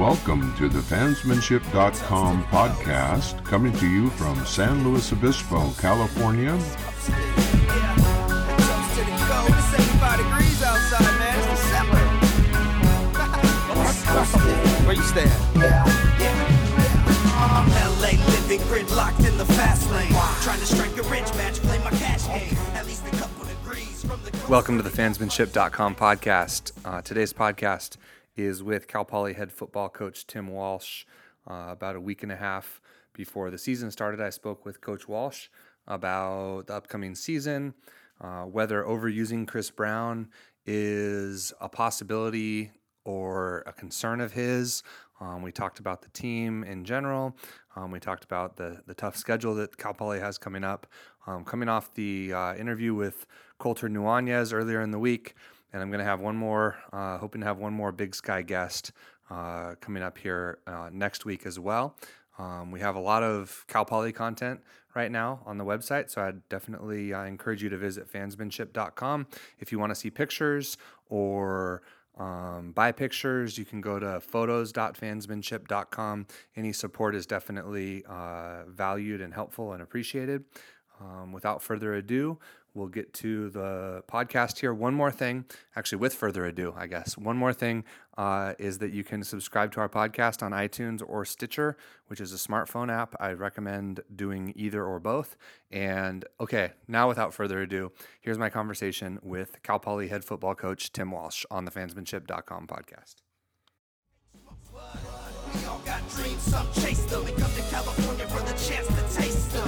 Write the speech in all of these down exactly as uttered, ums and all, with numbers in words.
Welcome to the fansmanship dot com podcast, coming to you from San Luis Obispo, California. Where you stand? Yeah, yeah. L A living gridlocked in the fast lane. Trying to strike a rich match, play my cash game. At least a couple degrees from the. Welcome to the fansmanship dot com podcast. Uh, today's podcast is with Cal Poly head football coach Tim Walsh. Uh, about a week and a half before the season started, I spoke with Coach Walsh about the upcoming season, uh, whether overusing Chris Brown is a possibility or a concern of his. Um, we talked about the team in general. Um, we talked about the the tough schedule that Cal Poly has coming up. Um, coming off the uh, interview with Colter Nuanez earlier in the week, and I'm going to have one more, uh, hoping to have one more Big Sky guest uh, coming up here uh, next week as well. Um, we have a lot of Cal Poly content right now on the website, so I'd definitely uh, encourage you to visit fansmanship dot com. If you want to see pictures or um, buy pictures, you can go to photos dot fansmanship dot com. Any support is definitely uh, valued and helpful and appreciated. Um, without further ado, we'll get to the podcast here. One more thing, actually with further ado, I guess, one more thing uh, is that you can subscribe to our podcast on iTunes or Stitcher, which is a smartphone app. I recommend doing either or both. And okay, now without further ado, here's my conversation with Cal Poly head football coach Tim Walsh on the fansmanship dot com podcast. We all got dreams, some chase them. We come to California for the chance to taste them.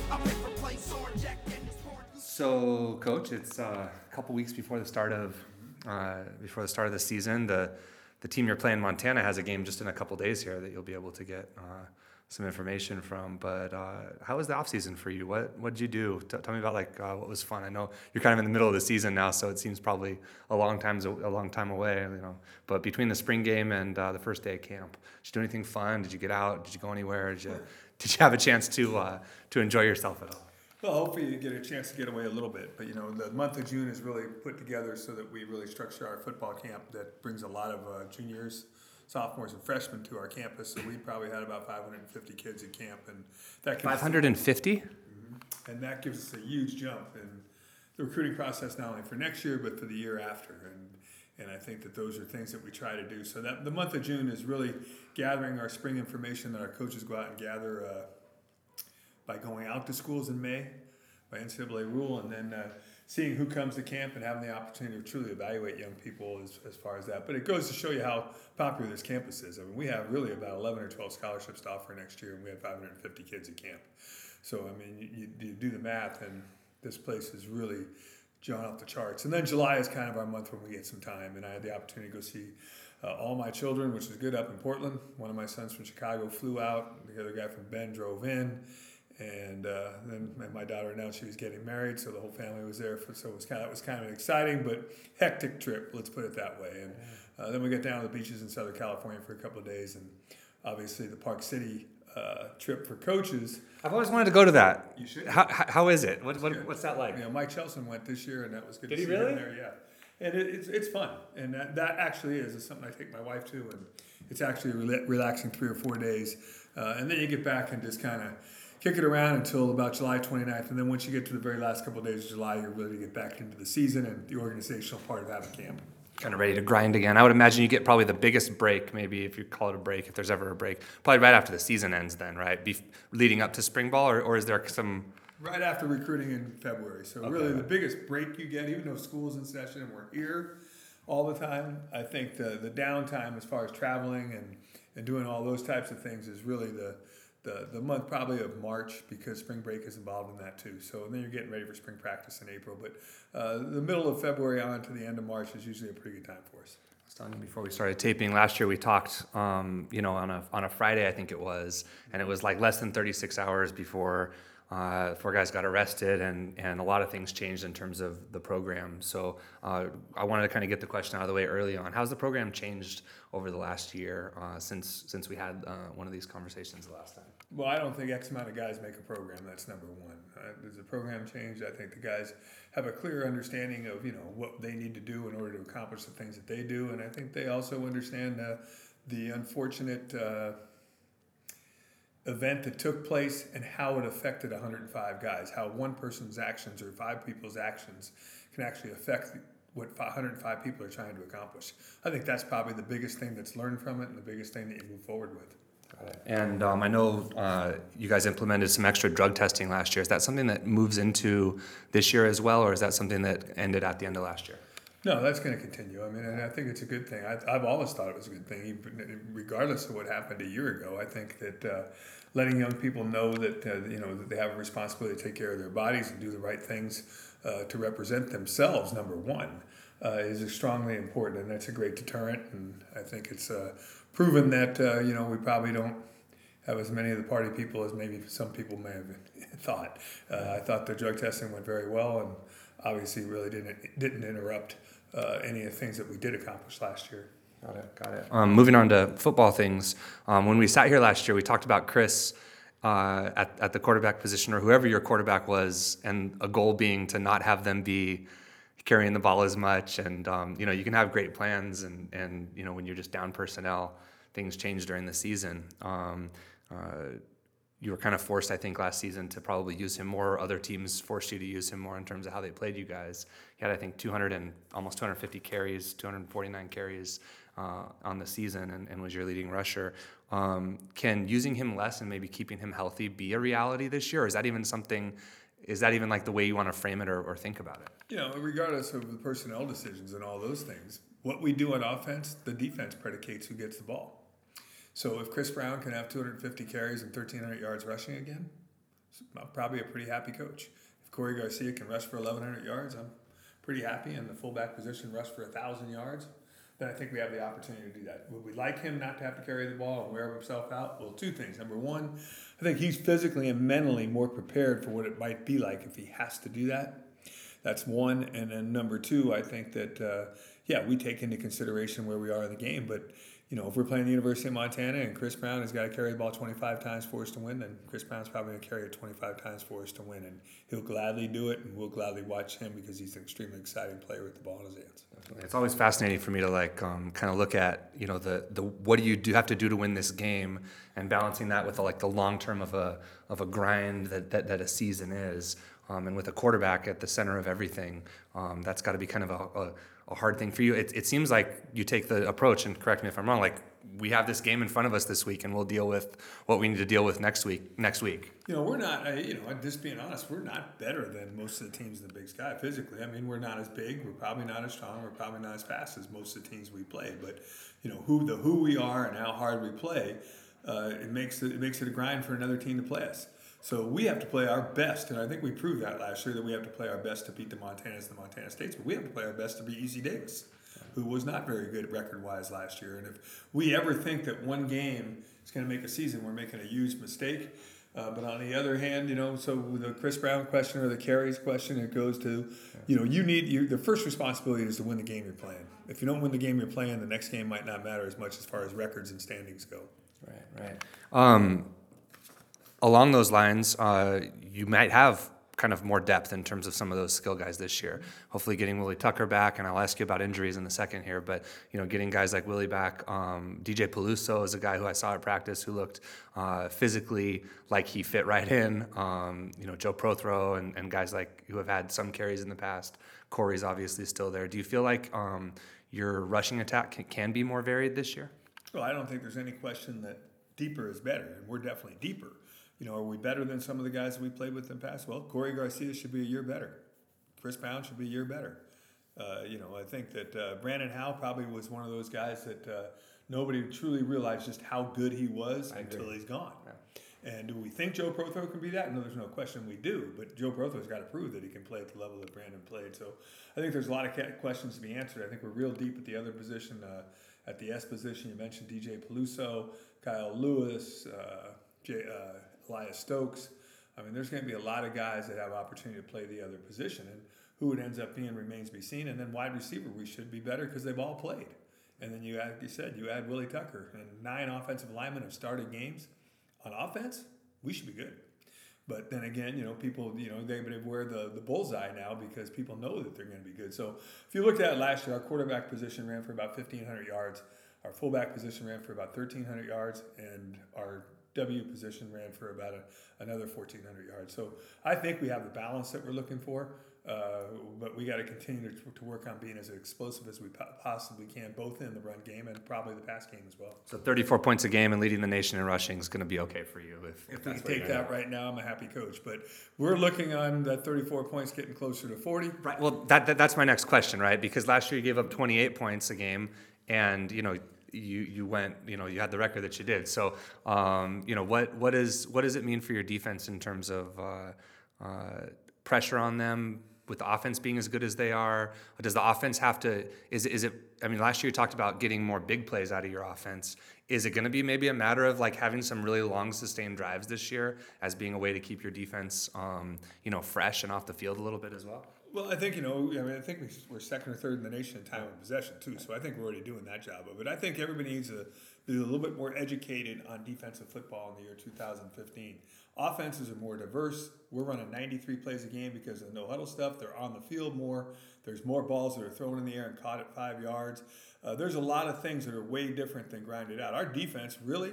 So, Coach, it's uh, a couple weeks before the start of uh, before the start of the season. The the team you're playing, Montana, has a game just in a couple days here that you'll be able to get uh, some information from. But uh, how was the off season for you? What what did you do? T- tell me about like uh, what was fun. I know you're kind of in the middle of the season now, so it seems probably a long time a long time away. You know, but between the spring game and uh, the first day of camp, did you do anything fun? Did you get out? Did you go anywhere? Did you did you have a chance to uh, to enjoy yourself at all? Well, hopefully you get a chance to get away a little bit. But, you know, the month of June is really put together so that we really structure our football camp that brings a lot of uh, juniors, sophomores, and freshmen to our campus. So we probably had about five hundred fifty kids at camp. And that five hundred fifty? Mm-hmm. And that gives us a huge jump in the recruiting process, not only for next year, but for the year after. And and I think that those are things that we try to do. So that the month of June is really gathering our spring information that our coaches go out and gather uh, by going out to schools in May by N C double A rule, and then uh, seeing who comes to camp and having the opportunity to truly evaluate young people as, as far as that. But it goes to show you how popular this campus is. I mean, we have really about eleven or twelve scholarships to offer next year, and we have five hundred fifty kids at camp. So, I mean, you, you do the math, and this place is really drawn off the charts. And then July is kind of our month when we get some time, and I had the opportunity to go see uh, all my children, which is good, up in Portland. One of my sons from Chicago flew out. The other guy from Bend drove in. And uh, then my daughter announced she was getting married, so the whole family was there. For, so it was kind of it was kind of an exciting but hectic trip, let's put it that way. And uh, then we got down to the beaches in Southern California for a couple of days, and obviously the Park City uh, trip for coaches. I've always wanted to go to that. You should. How how, how is it? What, what what's that like? You know, Mike Chelson went this year, and that was good. Did to he see really? him there. Yeah, and it, it's it's fun, and that, that actually is. It's something I take my wife to, and it's actually rela- relaxing three or four daes, uh, and then you get back and just kind of kick it around until about July twenty-ninth, and then once you get to the very last couple of days of July, you're ready to get back into the season and the organizational part of having camp. Kind of ready to grind again. I would imagine you get probably the biggest break, maybe if you call it a break, if there's ever a break, probably right after the season ends then, right? Be- leading up to spring ball, or, or is there some... Right after recruiting in February. So okay. Really the biggest break you get, even though school's in session and we're here all the time, I think the, the downtime as far as traveling and, and doing all those types of things is really the... The, the month probably of March, because spring break is involved in that too. So and then you're getting ready for spring practice in April. But uh, the middle of February on to the end of March is usually a pretty good time for us. I was telling you before we started taping, last year we talked, um, you know, on a on a Friday, I think it was, and it was like less than thirty-six hours before uh, four guys got arrested, and, and a lot of things changed in terms of the program. So uh, I wanted to kind of get the question out of the way early on. How's the program changed over the last year uh, since since we had uh, one of these conversations the last time? Well, I don't think X amount of guys make a program. That's number one. Uh, there's a program change. I think the guys have a clear understanding of, you know, what they need to do in order to accomplish the things that they do. And I think they also understand uh, the unfortunate uh, event that took place and how it affected one hundred five guys, how one person's actions or five people's actions can actually affect what one hundred five people are trying to accomplish. I think that's probably the biggest thing that's learned from it and the biggest thing that you move forward with. And um, I know uh, you guys implemented some extra drug testing last year. Is that something that moves into this year as well, or is that something that ended at the end of last year? No, that's going to continue. I mean, and I think it's a good thing. I, I've always thought it was a good thing, even regardless of what happened a year ago. I think that uh, letting young people know that uh, you know that they have a responsibility to take care of their bodies and do the right things uh, to represent themselves, number one, uh, is strongly important, and that's a great deterrent. And I think it's uh, proven that uh, you know we probably don't have as many of the party people as maybe some people may have thought. Uh, I thought the drug testing went very well, and obviously really didn't didn't interrupt uh, any of the things that we did accomplish last year. Got it, got it. Um, moving on to football things, um, when we sat here last year, we talked about Chris uh, at, at the quarterback position, or whoever your quarterback was, and a goal being to not have them be carrying the ball as much. And, um, you know, you can have great plans, and, and, you know, when you're just down personnel, things change during the season. Um, uh, you were kind of forced, I think, last season to probably use him more. Other teams forced you to use him more in terms of how they played you guys. He had, I think, two hundred and almost two hundred fifty carries, two hundred forty-nine carries uh, on the season, and, and was your leading rusher. Um, can using him less and maybe keeping him healthy be a reality this year? Or is that even something? Is that even like the way you want to frame it or, or think about it? You know, regardless of the personnel decisions and all those things, what we do on offense, the defense predicates who gets the ball. So if Chris Brown can have two hundred fifty carries and thirteen hundred yards rushing again, I'm probably a pretty happy coach. If Corey Garcia can rush for eleven hundred yards, I'm pretty happy, and the fullback position rush for one thousand yards, then I think we have the opportunity to do that. Would we like him not to have to carry the ball and wear himself out? Well, two things. Number one, I think he's physically and mentally more prepared for what it might be like if he has to do that. That's one. And then number two, I think that, uh, yeah, we take into consideration where we are in the game, but you know, if we're playing the University of Montana and Chris Brown has got to carry the ball twenty-five times for us to win, then Chris Brown's probably going to carry it twenty-five times for us to win. And he'll gladly do it, and we'll gladly watch him because he's an extremely exciting player with the ball in his hands. It's always fascinating for me to like um, kind of look at, you know, the, the what do you do have to do to win this game, and balancing that with the, like the long term of a of a grind that, that, that a season is. Um, and with a quarterback at the center of everything, um, that's got to be kind of a, a a hard thing for you. It, it seems like you take the approach, and correct me if I'm wrong, like we have this game in front of us this week and we'll deal with what we need to deal with next week. Next week. You know, we're not, uh, you know, just being honest, we're not better than most of the teams in the Big Sky physically. I mean, we're not as big, we're probably not as strong, we're probably not as fast as most of the teams we play. But, you know, who the who we are and how hard we play, uh, it makes it, it makes it a grind for another team to play us. So we have to play our best, and I think we proved that last year, that we have to play our best to beat the Montanas and the Montana States, but we have to play our best to beat E C Davis, who was not very good record-wise last year. And if we ever think that one game is going to make a season, we're making a huge mistake. Uh, but on the other hand, you know, so with the Chris Brown question or the carries question, it goes to, you know, you need, you, the first responsibility is to win the game you're playing. If you don't win the game you're playing, the next game might not matter as much as far as records and standings go. Right, right. Um, along those lines, uh, you might have kind of more depth in terms of some of those skill guys this year. Hopefully getting Willie Tucker back, and I'll ask you about injuries in a second here, but you know, getting guys like Willie back. Um, D J Peluso is a guy who I saw at practice who looked uh, physically like he fit right in. Um, you know, Joe Prothro and, and guys like who have had some carries in the past. Corey's obviously still there. Do you feel like um, your rushing attack can, can be more varied this year? Well, I don't think there's any question that deeper is better, and we're definitely deeper. You know, are we better than some of the guys that we played with in the past? Well, Corey Garcia should be a year better. Chris Brown should be a year better. Uh, you know, I think that uh, Brandon Howe probably was one of those guys that uh, nobody truly realized just how good he was I until agree. he's gone. Yeah. And do we think Joe Prothro can be that? No, there's no question we do. But Joe Prothro's got to prove that he can play at the level that Brandon played. So I think there's a lot of questions to be answered. I think we're real deep at the other position. Uh, at the S position, you mentioned D J Peluso, Kyle Lewis, uh, Jay, uh, Elias Stokes. I mean, there's going to be a lot of guys that have opportunity to play the other position, and who it ends up being remains to be seen. And then wide receiver, we should be better because they've all played. And then you, like you said, you add Willie Tucker, and nine offensive linemen have started games. On offense, we should be good. But then again, you know, people, you know, they wear the, the bullseye now because people know that they're going to be good. So if you looked at it last year, our quarterback position ran for about fifteen hundred yards. our fullback position ran for about thirteen hundred yards, and our W position ran for about a, another fourteen hundred yards. So I think we have the balance that we're looking for, uh, but we got to continue to work on being as explosive as we po- possibly can, both in the run game and probably the pass game as well. So thirty-four points a game and leading the nation in rushing is going to be okay for you. If, if we can take that right now, I'm a happy coach. But we're looking on that thirty-four points getting closer to forty. Right. Well, that, that that's my next question, right? Because last year you gave up twenty-eight points a game, and you know. You you went you know you had the record that you did. So um, you know what what is what does it mean for your defense in terms of uh, uh, pressure on them with the offense being as good as they are? Does the offense have to? Is is it? I mean, last year you talked about getting more big plays out of your offense. Is it going to be maybe a matter of like having some really long sustained drives this year as being a way to keep your defense um, you know fresh and off the field a little bit as well? Well, I think, you know, I mean, I think we're second or third in the nation in time of possession, too. So I think we're already doing that job of it. I think everybody needs to be a little bit more educated on defensive football in the year two thousand fifteen. Offenses are more diverse. We're running ninety-three plays a game because of the no-huddle stuff. They're on the field more. There's more balls that are thrown in the air and caught at five yards. Uh, there's a lot of things that are way different than grinded out. Our defense really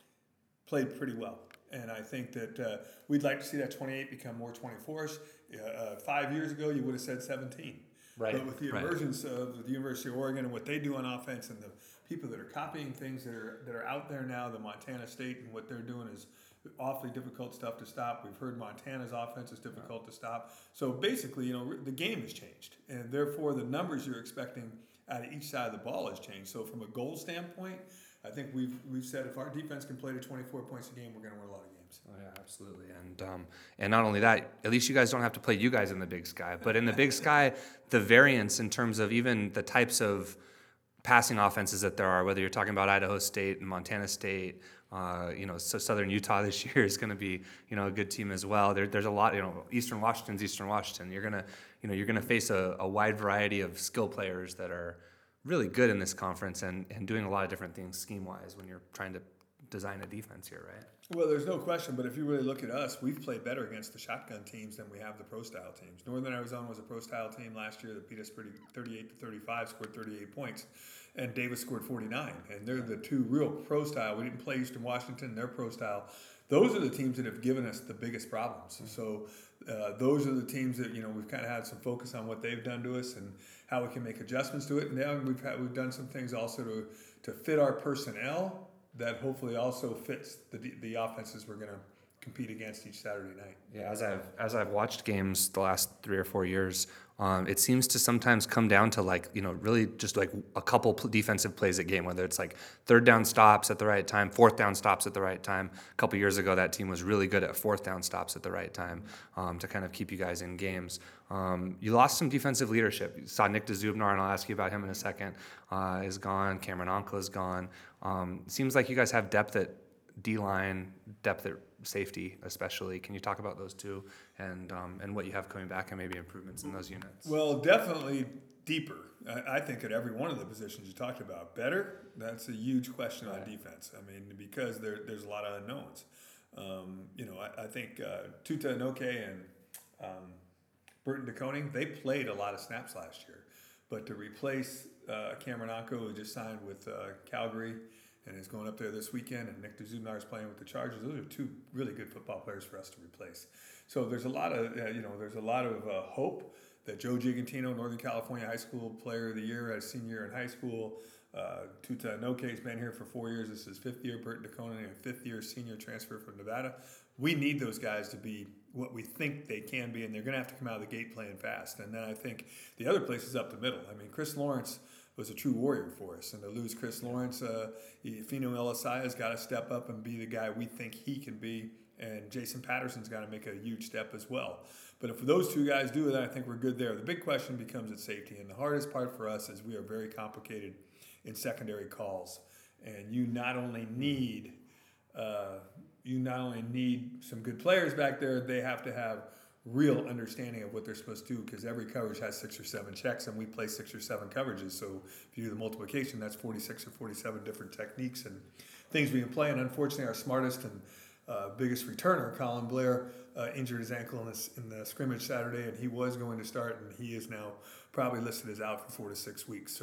played pretty well. And I think that uh, we'd like to see that twenty-eight become more twenty-four-ish. Uh, five years ago, you would have said seventeen. Right. But with the right. emergence of the University of Oregon and what they do on offense and the people that are copying things that are that are out there now, the Montana State and what they're doing is awfully difficult stuff to stop. We've heard Montana's offense is difficult to stop. So basically, you know, the game has changed. And therefore, the numbers you're expecting out of each side of the ball has changed. So from a goal standpoint, I think we've we've said if our defense can play to twenty-four points a game, we're going to win a lot of games. Oh yeah, absolutely. And um, and not only that, at least you guys don't have to play you guys in the Big Sky. But in the Big Sky, the variance in terms of even the types of passing offenses that there are, whether you're talking about Idaho State and Montana State, uh, you know, so Southern Utah this year is going to be, you know, a good team as well. There, there's a lot, you know, Eastern Washington's Eastern Washington. You're gonna, you know, you're gonna face a, a wide variety of skill players that are really good in this conference and, and doing a lot of different things scheme-wise when you're trying to design a defense here, right? Well, there's no question, but if you really look at us, we've played better against the shotgun teams than we have the pro-style teams. Northern Arizona was a pro-style team last year that beat us pretty thirty-eight to thirty-five, scored thirty-eight points, and Davis scored forty-nine. And they're the two real pro-style. We didn't play Eastern Washington, they're pro-style. Those are the teams that have given us the biggest problems. So uh, those are the teams that, you know, we've kind of had some focus on what they've done to us and how we can make adjustments to it. And now we've had, we've done some things also to to fit our personnel that hopefully also fits the the offenses we're going to compete against each Saturday night. Yeah, as I've as I've watched games the last three or four years, um, it seems to sometimes come down to like, you know, really just like a couple defensive plays a game, whether it's like third down stops at the right time, fourth down stops at the right time. A couple years ago, that team was really good at fourth down stops at the right time um, to kind of keep you guys in games. Um, you lost some defensive leadership. You saw Nick DeZubnar, and I'll ask you about him in a second, uh, is gone. Cameron Ankla is gone. Um, seems like you guys have depth at D-line, depth at safety especially. Can you talk about those two and um, and what you have coming back and maybe improvements in those units? Well, definitely deeper. I, I think at every one of the positions you talked about. Better, that's a huge question right. on defense. I mean, because there, there's a lot of unknowns. Um, you know, I, I think uh, Tuta Inoke and um, Burton DeConing, they played a lot of snaps last year. But to replace uh, Cameron Ankla, who just signed with uh, Calgary, and is going up there this weekend, and Nick DeZubnar is playing with the Chargers. Those are two really good football players for us to replace. So there's a lot of, uh, you know, there's a lot of uh, hope that Joe Gigantino, Northern California High School Player of the Year, as senior in high school. Uh, Tuta Inoke has been here for four years. This is his fifth year. Burton DeConing, a fifth-year senior transfer from Nevada. We need those guys to be what we think they can be, and they're going to have to come out of the gate playing fast. And then I think the other place is up the middle. I mean, Chris Lawrence was a true warrior for us. And to lose Chris Lawrence, uh, Fino Elisaia's got to step up and be the guy we think he can be. And Jason Patterson's got to make a huge step as well. But if those two guys do that, I think we're good there. The big question becomes at safety. And the hardest part for us is we are very complicated in secondary calls. And you not only need uh, you not only need some good players back there, they have to have real understanding of what they're supposed to do, because every coverage has six or seven checks, and we play six or seven coverages. So if you do the multiplication, that's forty-six or forty-seven different techniques and things we can play. And unfortunately, our smartest and uh, biggest returner, Colin Blair, uh, injured his ankle in, this, in the scrimmage Saturday, and he was going to start, and he is now probably listed as out for four to six weeks. So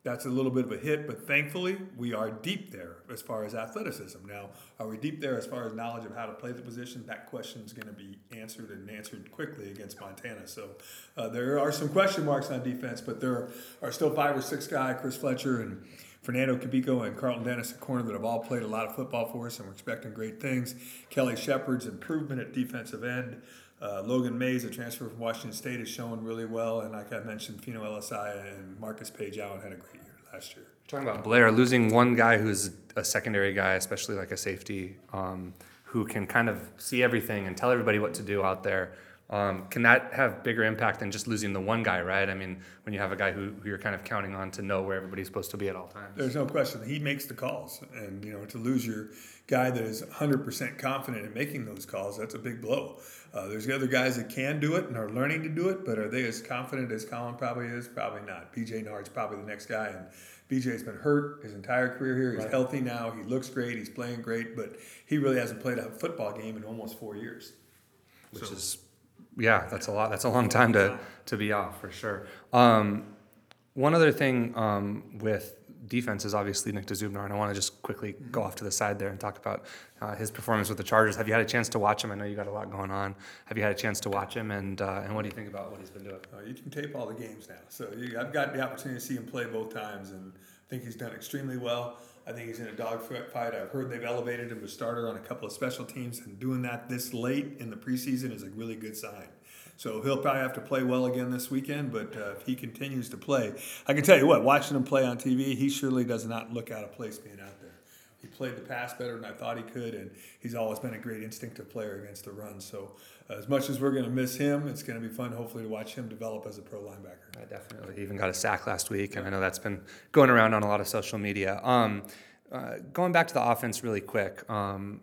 that's a little bit of a hit, but thankfully we are deep there as far as athleticism. Now, are we deep there as far as knowledge of how to play the position? That question is going to be answered and answered quickly against Montana. So uh, there are some question marks on defense, but there are still five or six guys, Chris Fletcher and Fernando Cabico and Carlton Dennis at corner, that have all played a lot of football for us, and we're expecting great things. Kelly Shepard's improvement at defensive end. Uh, Logan Mays, a transfer from Washington State, is showing really well. And like I mentioned, Fino Elisaya and Marcus Page Allen had a great year last year. Talking about Blair, losing one guy who's a secondary guy, especially like a safety, um, who can kind of see everything and tell everybody what to do out there. Um, can that have bigger impact than just losing the one guy, right? I mean, when you have a guy who, who you're kind of counting on to know where everybody's supposed to be at all times. There's no question. He makes the calls. And, you know, to lose your guy that is one hundred percent confident in making those calls, that's a big blow. Uh, there's the other guys that can do it and are learning to do it, but are they as confident as Colin probably is? Probably not. B J Nard's probably the next guy, and B J's been hurt his entire career here. He's right. healthy now. He looks great. He's playing great, but he really hasn't played a football game in almost four years. Which so. is... Yeah, that's a lot. That's a long time to, to be off, for sure. Um, one other thing um, with defense is obviously Nick DeZubnar, and I want to just quickly go off to the side there and talk about uh, his performance with the Chargers. Have you had a chance to watch him? I know you got a lot going on. Have you had a chance to watch him, and uh, and what do you think about what he's been doing? Uh, you can tape all the games now. So you, I've got the opportunity to see him play both times, and I think he's done extremely well. I think he's in a dogfight. I've heard they've elevated him to starter on a couple of special teams, and doing that this late in the preseason is a really good sign. So he'll probably have to play well again this weekend, but uh, if he continues to play, I can tell you what, watching him play on T V, he surely does not look out of place being out there. He played the pass better than I thought he could, and he's always been a great instinctive player against the run. So uh, as much as we're going to miss him, it's going to be fun, hopefully, to watch him develop as a pro linebacker. I definitely. He even got a sack last week, and I know that's been going around on a lot of social media. Um, uh, going back to the offense really quick, um,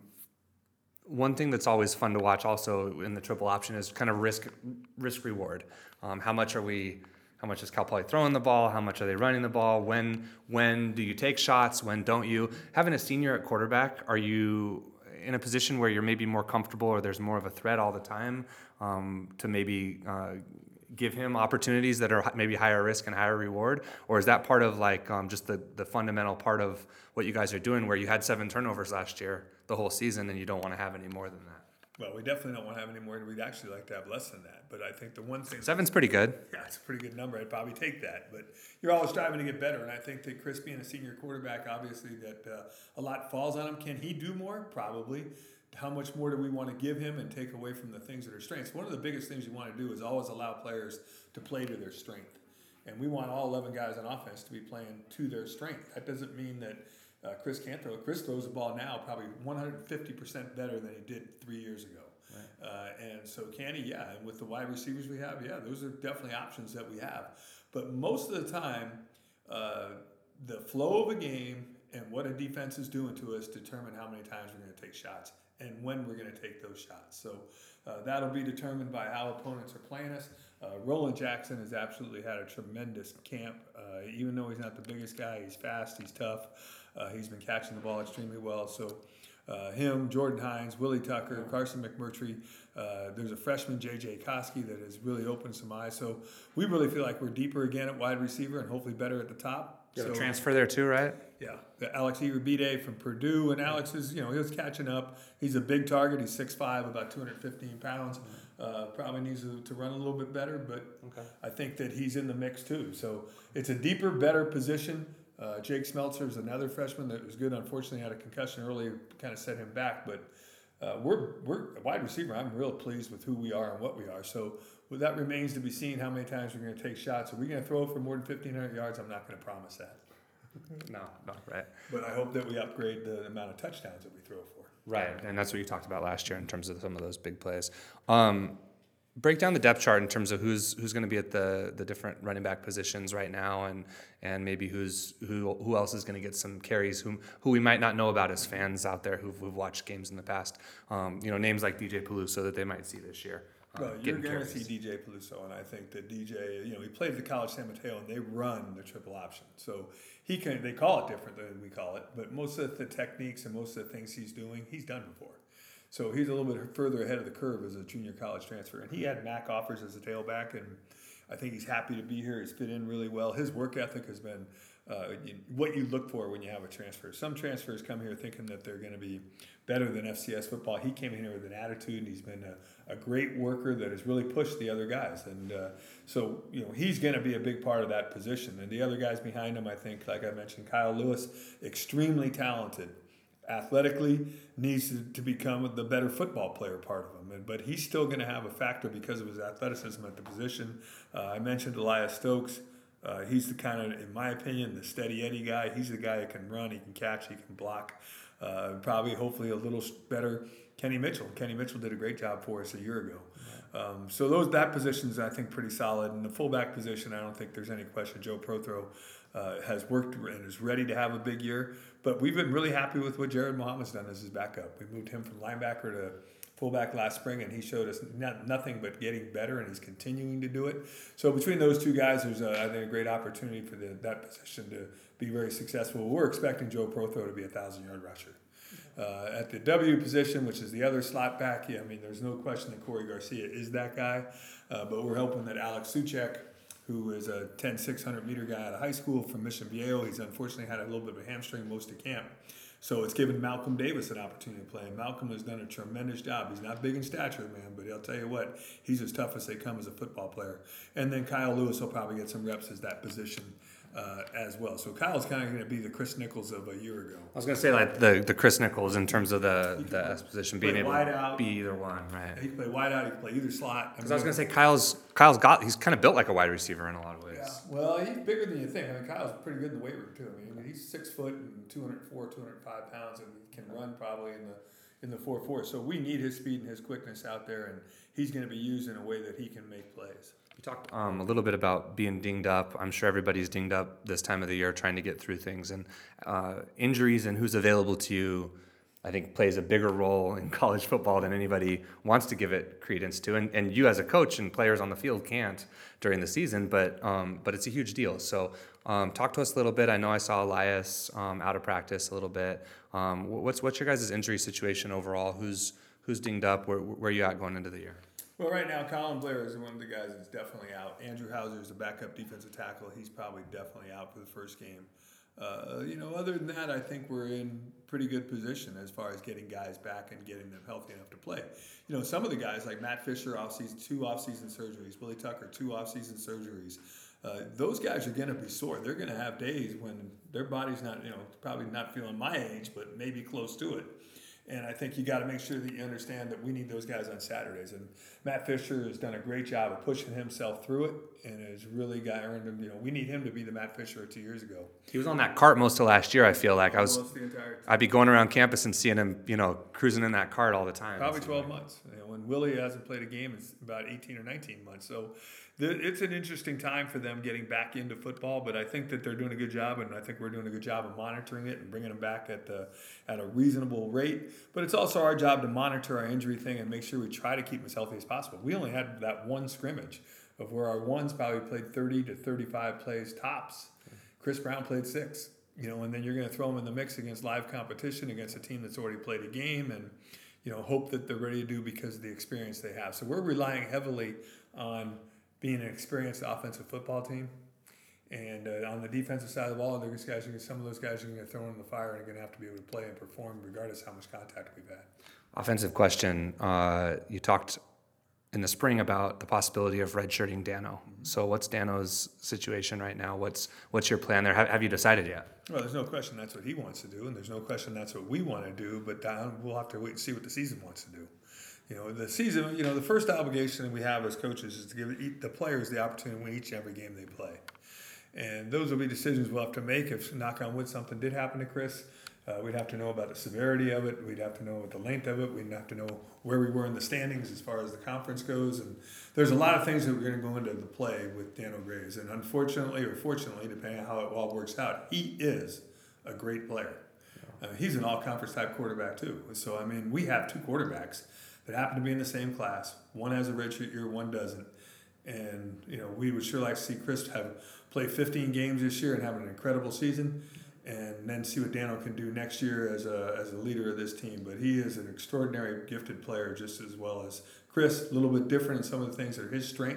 one thing that's always fun to watch also in the triple option is kind of risk risk reward. Um, how much are we, how much is Cal Poly throwing the ball? How much are they running the ball? When when do you take shots? When don't you? Having a senior at quarterback, are you in a position where you're maybe more comfortable or there's more of a threat all the time um, to maybe uh, give him opportunities that are maybe higher risk and higher reward? Or is that part of like um, just the, the fundamental part of what you guys are doing where you had seven turnovers last year the whole season and you don't want to have any more than that? Well, we definitely don't want to have any more. We'd actually like to have less than that. But I think the one thing... Seven's pretty good. Yeah, it's a pretty good number. I'd probably take that. But you're always striving to get better. And I think that Chris being a senior quarterback, obviously that uh, a lot falls on him. Can he do more? Probably. How much more do we want to give him and take away from the things that are strengths? One of the biggest things you want to do is always allow players to play to their strength. And we want all eleven guys on offense to be playing to their strength. That doesn't mean that uh, Chris can't throw. Chris throws the ball now probably one hundred fifty percent better than he did three years ago. Right. Uh, and so can he? Yeah. And with the wide receivers we have, yeah, those are definitely options that we have. But most of the time, uh, the flow of a game and what a defense is doing to us determine how many times we're going to take shots and when we're going to take those shots. So uh, that'll be determined by how opponents are playing us. Uh, Roland Jackson has absolutely had a tremendous camp. Uh, even though he's not the biggest guy, he's fast, he's tough. Uh, he's been catching the ball extremely well. So uh, him, Jordan Hines, Willie Tucker, Carson McMurtry. Uh, there's a freshman, J J Koski, that has really opened some eyes. So we really feel like we're deeper again at wide receiver and hopefully better at the top. You have so, a transfer there too, right? Yeah, the Alex Irabide from Purdue, and Alex is, you know, he's catching up. He's a big target. He's six five, about two hundred fifteen pounds. Uh, probably needs to, to run a little bit better, but okay. I think that he's in the mix too. So it's a deeper, better position. Uh, Jake Smeltzer is another freshman that was good. Unfortunately, had a concussion earlier, kind of set him back. But uh, we're we're a wide receiver. I'm real pleased with who we are and what we are. So well, that remains to be seen. How many times we're going to take shots? Are we going to throw for more than fifteen hundred yards? I'm not going to promise that. No, no, right. But I hope that we upgrade the amount of touchdowns that we throw for. Right, and that's what you talked about last year in terms of some of those big plays. Um, break down the depth chart in terms of who's who's going to be at the the different running back positions right now, and and maybe who's who who else is going to get some carries, whom who we might not know about as fans out there who've, who've watched games in the past. Um, you know, names like D J Peluso that they might see this year. Well, uh, you're going to see D J Peluso, and I think that D J, you know, he played at the College San Mateo, and they run the triple option. So he can, they call it different than we call it, but most of the techniques and most of the things he's doing, he's done before. So he's a little bit further ahead of the curve as a junior college transfer. And he had Mac offers as a tailback, and I think he's happy to be here. He's fit in really well. His work ethic has been uh, you, what you look for when you have a transfer. Some transfers come here thinking that they're going to be better than F C S football. He came in here with an attitude, and he's been a, a great worker that has really pushed the other guys. And uh, so, you know, he's going to be a big part of that position. And the other guys behind him, I think, like I mentioned, Kyle Lewis, extremely talented. Athletically, needs to, to become the better football player part of him. And, but he's still going to have a factor because of his athleticism at the position. Uh, I mentioned Elias Stokes. Uh, he's the kind of, in my opinion, the steady Eddie guy. He's the guy that can run, he can catch, he can block. Uh, probably, hopefully, a little better Kenny Mitchell. Kenny Mitchell did a great job for us a year ago. Um, so those that position is, I think, pretty solid. And the fullback position, I don't think there's any question. Joe Prothro uh, has worked and is ready to have a big year. But we've been really happy with what Jared Muhammad's done as his backup. We moved him from linebacker to fullback last spring, and he showed us not, nothing but getting better, and he's continuing to do it. So between those two guys, there's, a, I think, a great opportunity for the, that position to be very successful. We're expecting Joe Prothro to be a thousand-yard rusher. Uh, at the W position, which is the other slot back, yeah, I mean, there's no question that Corey Garcia is that guy, uh, but we're hoping that Alex Suchek, who is a ten six hundred meter guy out of high school from Mission Viejo, he's unfortunately had a little bit of a hamstring most of camp. So it's given Malcolm Davis an opportunity to play. And Malcolm has done a tremendous job. He's not big in stature, man, but I'll tell you what, he's as tough as they come as a football player. And then Kyle Lewis will probably get some reps as that position uh, as well. So Kyle's kind of going to be the Chris Nichols of a year ago. I was going to say like the, the Chris Nichols in terms of the, the S position, being able to out. be either one, right? He can play wide out, he can play either slot. Because I, mean, I was going to say Kyle's Kyle's got, he's kind of built like a wide receiver in a lot of ways. Yeah, well, he's bigger than you think. I mean, Kyle's pretty good in the weight room too. I mean, he's six foot and two hundred four, two hundred five pounds, and can run probably in the in the four four. So we need his speed and his quickness out there, and he's going to be used in a way that he can make plays. You talked um, a little bit about being dinged up. I'm sure everybody's dinged up this time of the year trying to get through things, and uh, injuries and who's available to you, I think, plays a bigger role in college football than anybody wants to give it credence to. And, and you as a coach and players on the field can't during the season, but um, but it's a huge deal. So um, talk to us a little bit. I know I saw Elias um, out of practice a little bit. Um, what's what's your guys' injury situation overall? Who's who's dinged up? Where where are you at going into the year? Well, right now, Colin Blair is one of the guys that's definitely out. Andrew Hauser is a backup defensive tackle. He's probably definitely out for the first game. Uh, you know, other than that, I think we're in pretty good position as far as getting guys back and getting them healthy enough to play. You know, some of the guys like Matt Fisher, off-season, two off-season surgeries. Willie Tucker, two off-season surgeries. Uh, those guys are going to be sore. They're going to have days when their body's not, you know, probably not feeling my age, but maybe close to it. And I think you got to make sure that you understand that we need those guys on Saturdays. And Matt Fisher has done a great job of pushing himself through it, and has really got earned him. You know, we need him to be the Matt Fisher of two years ago. He was on that cart most of last year. I feel like I was. Almost the entire time. I'd be going around campus and seeing him, you know, cruising in that cart all the time. Probably twelve months. You know, when Willie hasn't played a game, it's about eighteen or nineteen months. So it's an interesting time for them getting back into football, but I think that they're doing a good job, and I think we're doing a good job of monitoring it and bringing them back at the, at a reasonable rate. But it's also our job to monitor our injury thing and make sure we try to keep them as healthy as possible. We only had that one scrimmage of where our ones probably played thirty to thirty-five plays tops. Chris Brown played six, you know, and then you're going to throw them in the mix against live competition against a team that's already played a game, and, you know, hope that they're ready to do because of the experience they have. So we're relying heavily on being an experienced offensive football team. And uh, on the defensive side of the ball, there's guys, some of those guys are going to get thrown in the fire and are going to have to be able to play and perform regardless of how much contact we've had. Offensive question. Uh, you talked in the spring about the possibility of redshirting Dano. So what's Dano's situation right now? What's what's your plan there? Have, have you decided yet? Well, there's no question that's what he wants to do, and there's no question that's what we want to do, but down, we'll have to wait and see what the season wants to do. You know, the season, you know, the first obligation that we have as coaches is to give the players the opportunity to win each and every game they play. And those will be decisions we'll have to make. If, knock on wood, something did happen to Chris, uh, we'd have to know about the severity of it. We'd have to know the length of it. We'd have to know where we were in the standings as far as the conference goes. And there's a lot of things that we're going to go into the play with Dano Graves. And unfortunately, or fortunately, depending on how it all works out, he is a great player. Uh, he's an all-conference type quarterback too. So, I mean, we have two quarterbacks that happen to be in the same class. One has a redshirt year, one doesn't. And, you know, we would sure like to see Chris have play fifteen games this year and have an incredible season, and then see what Dano can do next year as a as a leader of this team. But he is an extraordinary gifted player just as well as Chris, a little bit different in some of the things that are his strengths,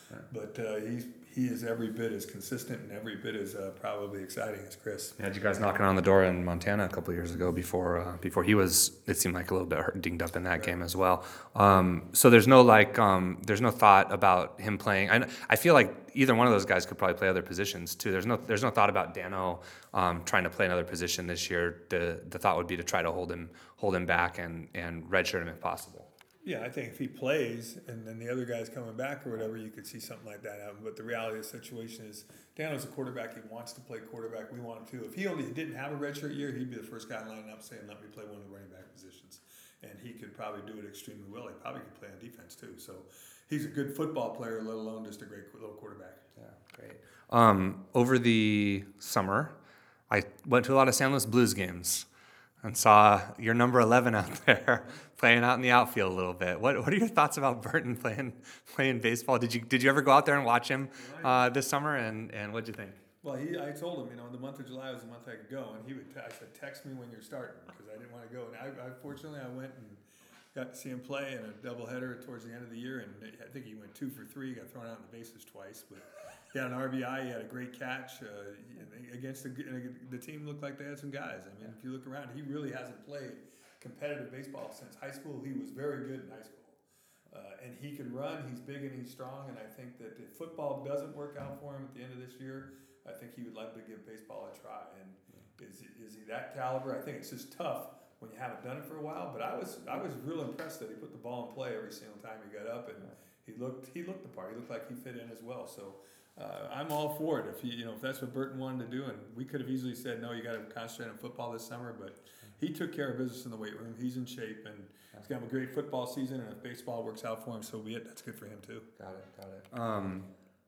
Yeah. But uh, he's he is every bit as consistent and every bit as uh, probably exciting as Chris. You had you guys knocking on the door in Montana a couple of years ago before uh, before he was, it seemed like a little bit hurt, dinged up in that right. game as well. Um, so there's no like um, there's no thought about him playing. I I feel like either one of those guys could probably play other positions too. There's no there's no thought about Dano um, trying to play another position this year. The the thought would be to try to hold him hold him back and and redshirt him if possible. Yeah, I think if he plays and then the other guy's coming back or whatever, you could see something like that happen. But the reality of the situation is Dano's a quarterback. He wants to play quarterback. We want him to. If he only didn't have a redshirt year, he'd be the first guy lining up saying, let me play one of the running back positions. And he could probably do it extremely well. He probably could play on defense too. So he's a good football player, let alone just a great little quarterback. Yeah, great. Um, over the summer, I went to a lot of San Luis Blues games and saw your number eleven out there playing out in the outfield a little bit. What What are your thoughts about Burton playing playing baseball? Did you Did you ever go out there and watch him uh, this summer? And, and what'd you think? Well, he I told him, you know, the month of July was the month I could go, and he would. T- I said, text me when you're starting because I didn't want to go. And I, I fortunately I went and got to see him play in a doubleheader towards the end of the year, and I think he went two for three. He got thrown out in the bases twice, but he had an R B I. He had a great catch uh, against the, the team. Looked like they had some guys. I mean, if you look around, he really hasn't played competitive baseball since high school. He was very good in high school, uh, and he can run. He's big and he's strong. And I think that if football doesn't work out for him at the end of this year, I think he would like to give baseball a try. And is is he that caliber? I think it's just tough when you haven't done it for a while. But I was I was real impressed that he put the ball in play every single time he got up, and he looked he looked the part. He looked like he fit in as well. So. Uh, I'm all for it. If he, you know, if that's what Burton wanted to do, and we could have easily said, no, you got to concentrate on football this summer. But he took care of business in the weight room. He's in shape, and he's gonna have a great football season. And if baseball works out for him, so be it. That's good for him too. Got it. Got it. Um,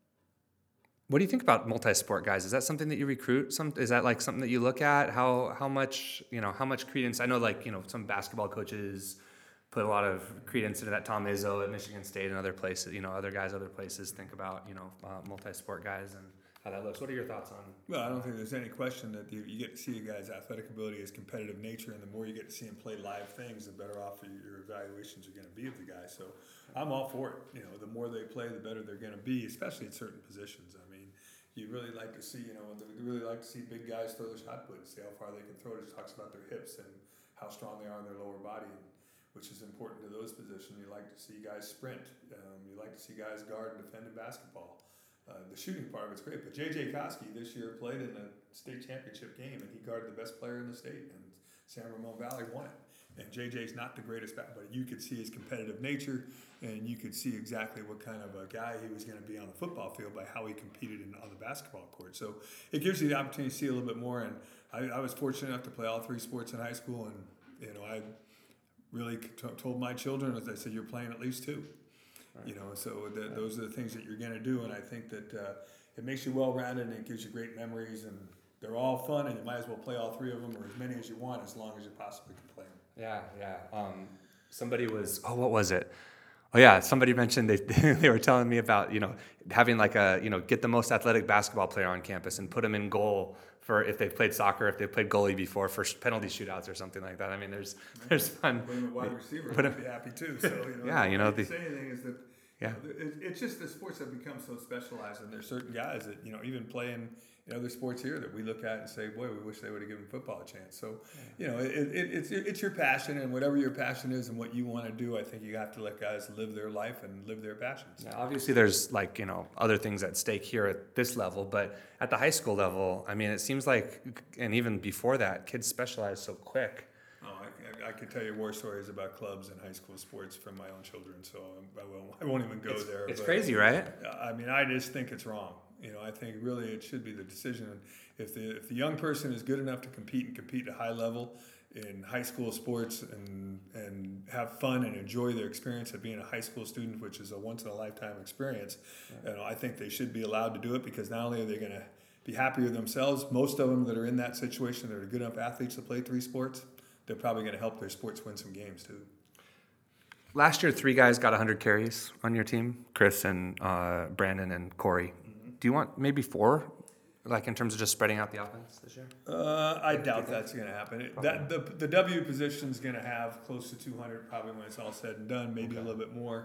what do you think about multi-sport guys? Is that something that you recruit? Some is that like something that you look at? How how much you know? How much credence? I know, like you know, some basketball coaches put a lot of credence into that. Tom Izzo at Michigan State and other places, you know, other guys, other places think about, you know, uh, multi-sport guys and how that looks. What are your thoughts on? Well, I don't think there's any question that you, you get to see a guy's athletic ability, his competitive nature, and the more you get to see him play live things, the better off your, your evaluations are going to be of the guy. So I'm all for it. You know, the more they play, the better they're going to be, especially in certain positions. I mean, you really like to see, you know, you really like to see big guys throw their shot put and see how far they can throw it. It talks about their hips and how strong they are in their lower body. And, which is important to those positions. You like to see guys sprint. Um, you like to see guys guard and defend in basketball. Uh, the shooting part of it's great. But J J Koski this year played in a state championship game, and he guarded the best player in the state, and San Ramon Valley won it. And J J's not the greatest back, but you could see his competitive nature, and you could see exactly what kind of a guy he was going to be on the football field by how he competed in, on the basketball court. So it gives you the opportunity to see a little bit more. And I, I was fortunate enough to play all three sports in high school, and you know I. really t- told my children, as I said, you're playing at least two. Right. You know, so the, yeah. those are the things that you're going to do, and I think that uh, it makes you well-rounded and it gives you great memories, and they're all fun, and you might as well play all three of them or as many as you want, as long as you possibly can play them. Yeah, yeah. Um, somebody was, oh, what was it? Oh yeah, somebody mentioned they they were telling me about, you know, having like a, you know, get the most athletic basketball player on campus and put them in goal for if they've played soccer, if they've played goalie before, for penalty shootouts or something like that. I mean, there's there's fun. Put him at wide receiver, would be happy too. So you know, yeah, you know, the the say anything is that yeah, you know, it, it's just the sports have become so specialized, and there's certain guys that you know even playing in other sports here that we look at and say, boy, we wish they would have given football a chance. So, you know, it, it, it's it's your passion, and whatever your passion is and what you want to do, I think you have to let guys live their life and live their passions. Yeah, obviously, there's like, you know, other things at stake here at this level, but at the high school level, I mean, it seems like, and even before that, kids specialize so quick. Oh, I, I could tell you war stories about clubs and high school sports from my own children, so I won't, I won't even go it's, there. It's but, crazy, right? I mean, I just think it's wrong. You know, I think really it should be the decision. If the if the young person is good enough to compete and compete at a high level in high school sports and and have fun and enjoy their experience of being a high school student, which is a once in a lifetime experience, yeah. you know, I think they should be allowed to do it, because not only are they going to be happy with themselves, most of them that are in that situation that are good enough athletes to play three sports, they're probably going to help their sports win some games too. Last year, three guys got one hundred carries on your team, Chris and uh, Brandon and Corey. Do you want maybe four, like in terms of just spreading out the offense this year? Uh, I doubt that's going to happen. It, that, the the W position is going to have close to two hundred probably when it's all said and done, maybe okay. a little bit more.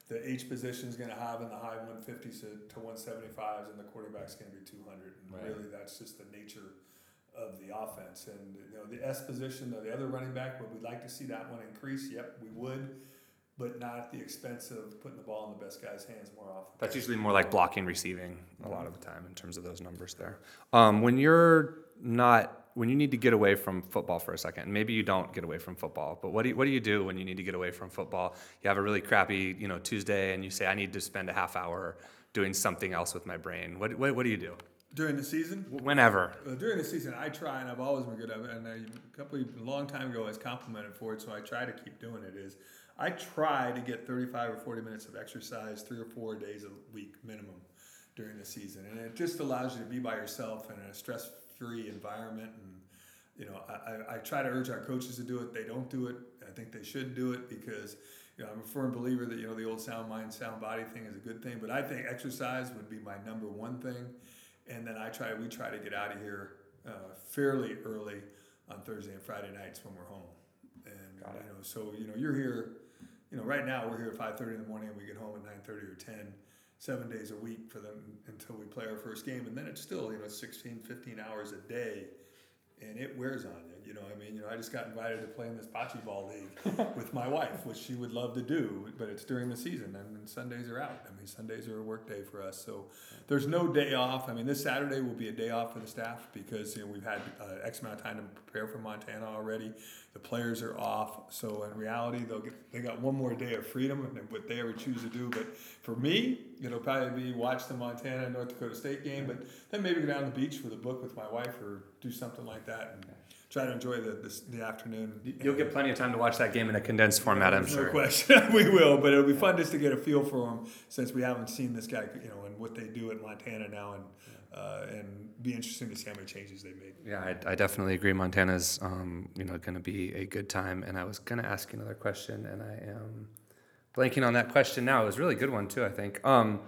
the H position is going to have in the high one fifties to, to one seventy-fives, and the quarterback's going to be two hundred. And Right. really, that's just the nature of the offense. And you know, the S position, the other running back, would we like to see that one increase? Yep, we would, but not at the expense of putting the ball in the best guy's hands more often. That's usually more like blocking, receiving a lot of the time in terms of those numbers there. Um, when you're not, when you need to get away from football for a second, and maybe you don't get away from football, but what do you, what do you do when you need to get away from football? You have a really crappy, you know, Tuesday, and you say, I need to spend a half hour doing something else with my brain. What what, what do you do? During the season? Whenever. Uh, during the season, I try, and I've always been good at it. And I, a couple of, a long time ago, I was complimented for it, so I try to keep doing it. Is I try to get thirty-five or forty minutes of exercise three or four days a week minimum during the season, and it just allows you to be by yourself in a stress-free environment. And you know, I, I, I try to urge our coaches to do it. They don't do it. I think they should do it because you know I'm a firm believer that you know the old sound mind, sound body thing is a good thing. But I think exercise would be my number one thing. And then I try. We try to get out of here uh, fairly early on Thursday and Friday nights when we're home. And you know, so you know, you're here. You know, right now we're here at five thirty in the morning, and we get home at nine thirty or ten, seven days a week for them until we play our first game. And then it's still you know sixteen, fifteen hours a day, and it wears on you. You know, I mean, you know, I just got invited to play in this bocce ball league with my wife, which she would love to do, but it's during the season, and, and Sundays are out. I mean, Sundays are a work day for us, so there's no day off. I mean, this Saturday will be a day off for the staff because you know we've had uh, X amount of time to prepare for Montana already. The players are off, so in reality, they'll get they got one more day of freedom, and what they ever choose to do. But for me, it'll probably be watch the Montana and North Dakota State game, but then maybe go down to the beach with a book with my wife or do something like that and try to enjoy the the, the afternoon. You'll get plenty of time to watch that game in a condensed format, I'm There's sure. No question, we will. But it'll be fun just to get a feel for them since we haven't seen this guy, you know, and what they do at Montana now, and uh, and be interesting to see how many changes they made. Yeah, I, I definitely agree. Montana's, um, you know, going to be a good time. And I was going to ask you another question, and I am blanking on that question now. It was a really good one too, I think. Um,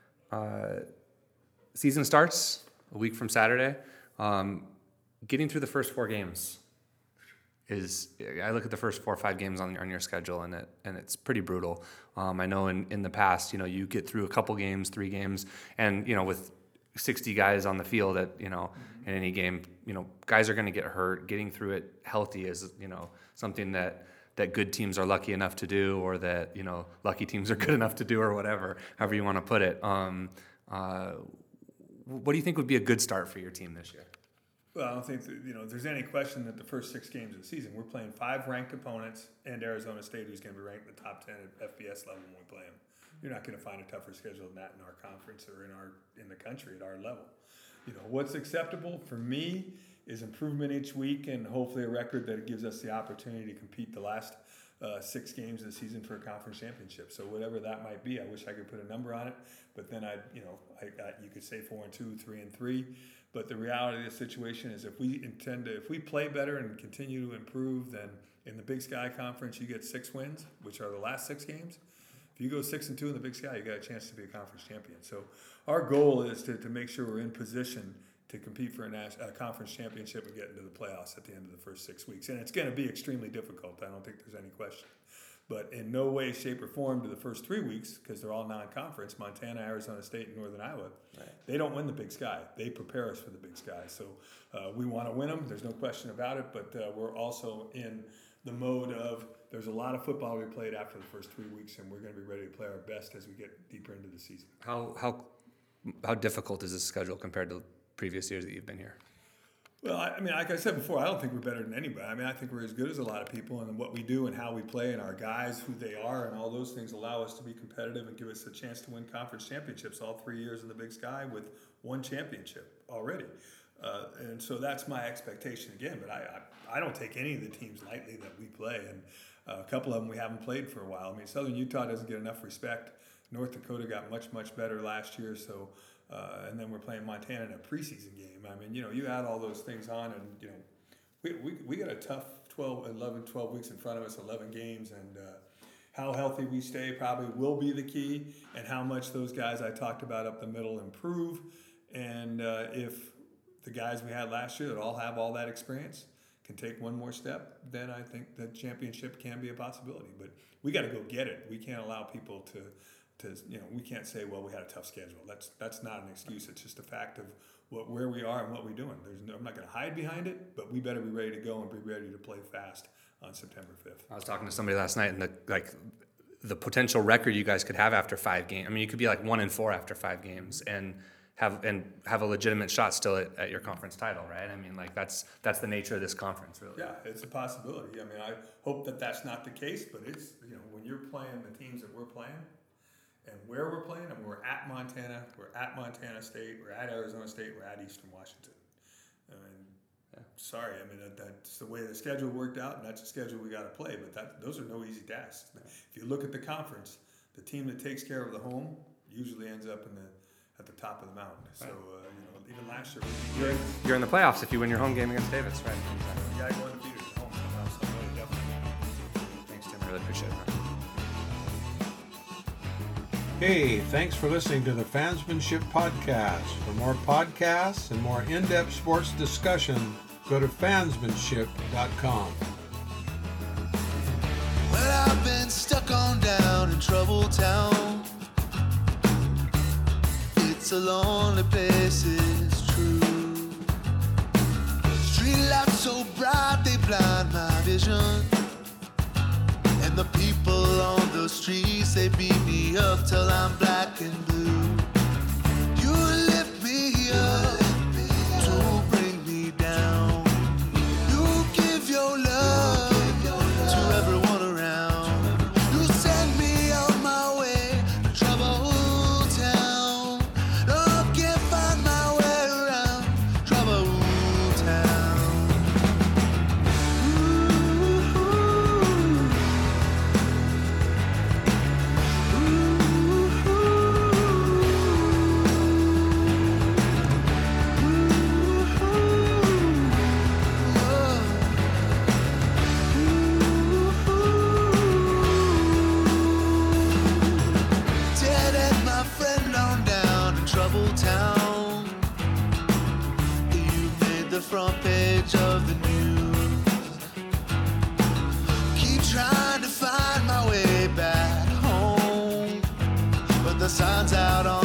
uh, season starts a week from Saturday. Um, getting through the first four games is, I look at the first four or five games on, on your schedule, and it and it's pretty brutal. Um, I know in, in the past, you know, you get through a couple games, three games, and, you know, with sixty guys on the field at, you know, in any game, you know, guys are going to get hurt. Getting through it healthy is, you know, something that, that good teams are lucky enough to do, or that, you know, lucky teams are good enough to do, or whatever, however you want to put it. Um, uh, what do you think would be a good start for your team this year? Well, I don't think that, you know there's any question that the first six games of the season we're playing five ranked opponents and Arizona State, who's going to be ranked in the top ten at F B S level when we play them. You're not going to find a tougher schedule than that in our conference or in our in the country at our level. You know what's acceptable for me is improvement each week, and hopefully a record that gives us the opportunity to compete the last uh, six games of the season for a conference championship. So whatever that might be, I wish I could put a number on it, but then I, you know, I, I you could say four and two, three and three. But the reality of the situation is if we intend to, if we play better and continue to improve, then in the Big Sky Conference, you get six wins, which are the last six games. If you go six and two in the Big Sky, you got a chance to be a conference champion. So our goal is to, to make sure we're in position to compete for a, national, a conference championship and get into the playoffs at the end of the first six weeks. And it's going to be extremely difficult. I don't think there's any question. But in no way, shape, or form do the first three weeks, because they're all non-conference, Montana, Arizona State, and Northern Iowa, right. They don't win the Big Sky. They prepare us for the Big Sky. So uh, we want to win them. There's no question about it. But uh, we're also in the mode of there's a lot of football we played after the first three weeks, and we're going to be ready to play our best as we get deeper into the season. How how how difficult is this schedule compared to previous years that you've been here? Well, I mean, like I said before, I don't think we're better than anybody. I mean, I think we're as good as a lot of people, and what we do and how we play and our guys, who they are, and all those things allow us to be competitive and give us a chance to win conference championships all three years in the Big Sky with one championship already. Uh, and so that's my expectation again. But I, I, I don't take any of the teams lightly that we play, and uh, a couple of them we haven't played for a while. I mean, Southern Utah doesn't get enough respect. North Dakota got much, much better last year, so... Uh, and then we're playing Montana in a preseason game. I mean, you know, you add all those things on, and, you know, we we, we got a tough twelve, eleven, twelve weeks in front of us, eleven games, and uh, how healthy we stay probably will be the key, and how much those guys I talked about up the middle improve. And uh, if the guys we had last year that all have all that experience can take one more step, then I think the championship can be a possibility. But we got to go get it. We can't allow people to, to you know, we can't say, well, we had a tough schedule. That's that's not an excuse. It's just a fact of what where we are and what we're doing. There's no, I'm not going to hide behind it, but we better be ready to go and be ready to play fast on September fifth. I was talking to somebody last night, and the like the potential record you guys could have after five games. I mean, you could be like one and four after five games, and have and have a legitimate shot still at, at your conference title, right? I mean, like that's that's the nature of this conference, really. Yeah, it's a possibility. I mean, I hope that that's not the case, but it's, you know, when you're playing the teams that we're playing and where we're playing, I mean, we're at Montana, we're at Montana State, we're at Arizona State, we're at Eastern Washington. I mean, yeah. sorry, I mean, that, that's the way the schedule worked out, and that's the schedule we got to play, but that those are no easy tasks. Yeah. If you look at the conference, the team that takes care of the home usually ends up in the at the top of the mountain. So, uh, you know, even last year, you're in, you're in the playoffs if you win your home game against Davis, right? The guy going to beat it at home somehow, so really definitely. Thanks, Tim. I really appreciate it. Hey, thanks for listening to the Fansmanship Podcast. For more podcasts and more in-depth sports discussion, go to fansmanship dot com. Well, I've been stuck on down in Trouble Town. It's a lonely place, it's true. Street lights so bright they blind my vision, and the people on the streets, they beat me up till I'm black and blue. You lift me up to bring me down. You give your love to everyone around. You send me on my way to Trouble Town. No, can't find my way around Trouble Town. Ooh. Dead and my friend on down in Trouble Town. You made the front page of the news. Keep trying to find my way back home, but the signs out on